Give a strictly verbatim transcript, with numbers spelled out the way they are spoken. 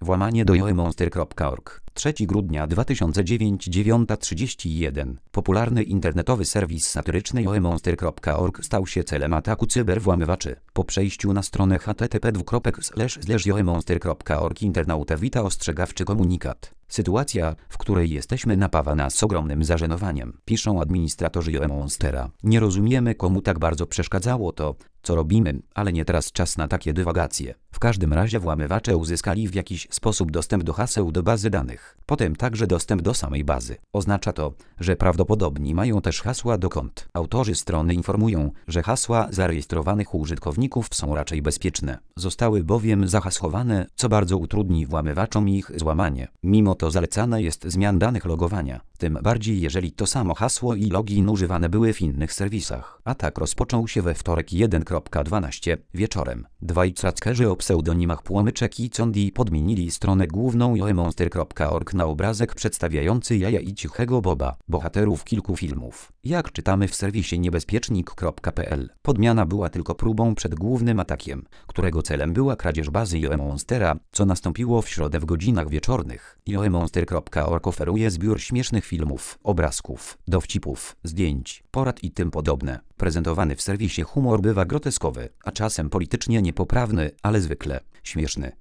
Włamanie do joemonster kropka org. trzeciego grudnia dwa tysiące dziewiątego, dziewiąta trzydzieści jeden. Popularny internetowy serwis satyryczny joemonster kropka org stał się celem ataku cyberwłamywaczy. Po przejściu na stronę h t t p dwukropek slash slash joemonster kropka org internauta wita ostrzegawczy komunikat. Sytuacja, w której jesteśmy, napawa nas ogromnym zażenowaniem, piszą administratorzy joemonstera. Nie rozumiemy, komu tak bardzo przeszkadzało to, co robimy, ale nie teraz czas na takie dywagacje. W każdym razie włamywacze uzyskali w jakiś sposób dostęp do haseł do bazy danych, potem także dostęp do samej bazy. Oznacza to, że prawdopodobnie mają też hasła do kont. Autorzy strony informują, że hasła zarejestrowanych użytkowników są raczej bezpieczne. Zostały bowiem zahasłowane, co bardzo utrudni włamywaczom ich złamanie. Mimo to zalecana jest zmian danych logowania, tym bardziej jeżeli to samo hasło i login używane były w innych serwisach. Atak rozpoczął się we wtorek pierwszego dwunastego wieczorem. Dwaj trackerzy o pseudonimach Płomyczek i Condi podmienili stronę główną joemonster kropka org na obrazek przedstawiający Jaja i Cichego Boba, bohaterów kilku filmów. Jak czytamy w serwisie niebezpiecznik kropka p l, podmiana była tylko próbą przed głównym atakiem, którego celem była kradzież bazy joemonstera, co nastąpiło w środę w godzinach wieczornych. joemonster kropka org oferuje zbiór śmiesznych filmów, obrazków, dowcipów, zdjęć, porad i tym podobne. Prezentowany w serwisie humor bywa groteskowy, a czasem politycznie niepoprawny, ale zwykle śmieszny.